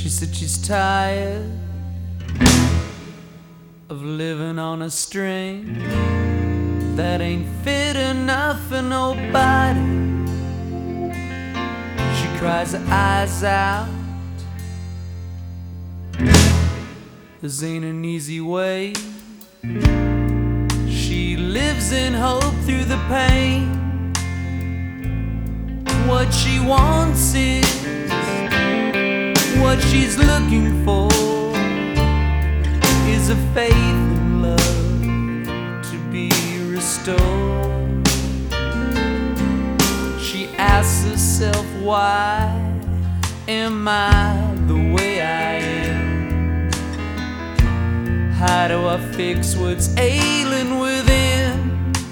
said she's tired of living on a string that ain't fit enough for nobody. She cries her eyes out. This ain't an easy way. She lives in hope through the pain. What she wants is what she's looking for, is a faith and love to be restored. She asks herself, why am I the way I am? How do I fix what's ailing within?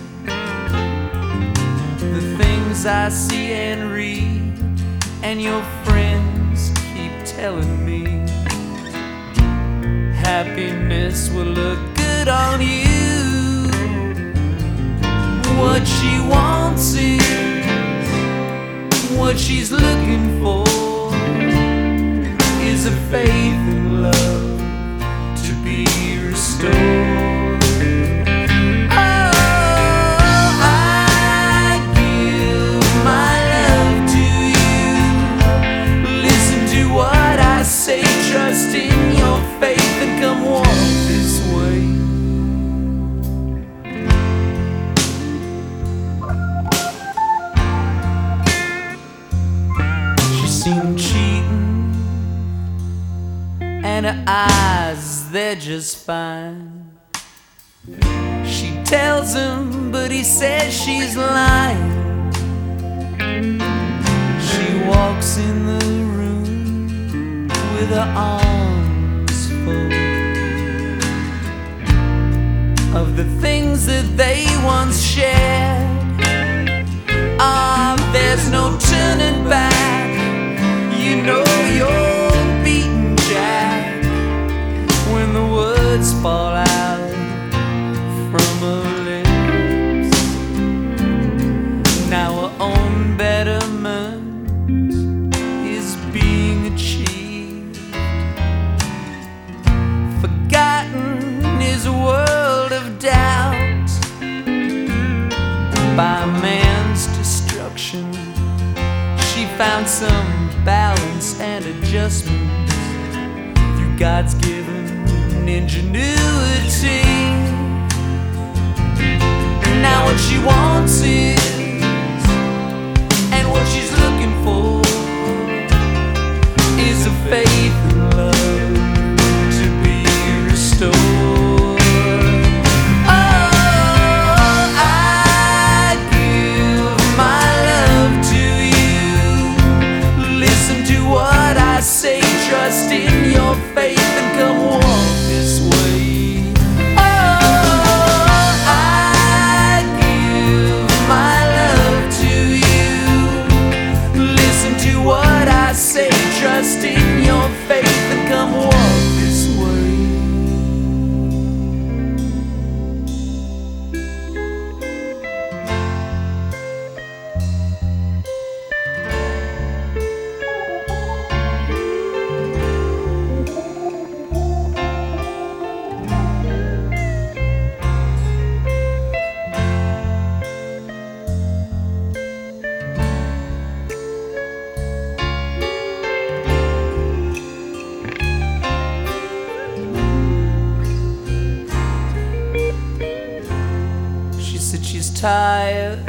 The things I see and read, and your friends keep telling me happiness will look good on you. What she wants is what she's looking for, is a faith and love to be restored. Trust in your faith and come walk this way. She's seen cheating, and her eyes, they're just fine. She tells him, but he says she's lying. She walks in the room with her arms full of the things that they once shared. There's no turning back. You know you're beaten, Jack, when the words fall out from her lips. Now her own betterment is being achieved. Forgotten is a world of doubt by man's destruction. She found some balance and adjustment through God's given ingenuity. Now what she wants is, and what she's looking for, is a faith and love to be restored. Oh, I give my love to you. Listen to what I say. Trust in your faith and come walk this way. Oh, I give my love to you. Listen to what I say. Trust in your faith and come walk this way. She's tired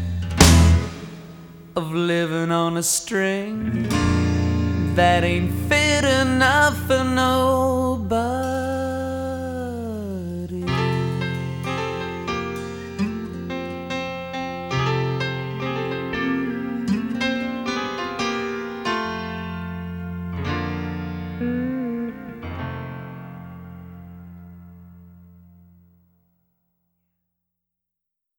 of living on a string that ain't fit enough for no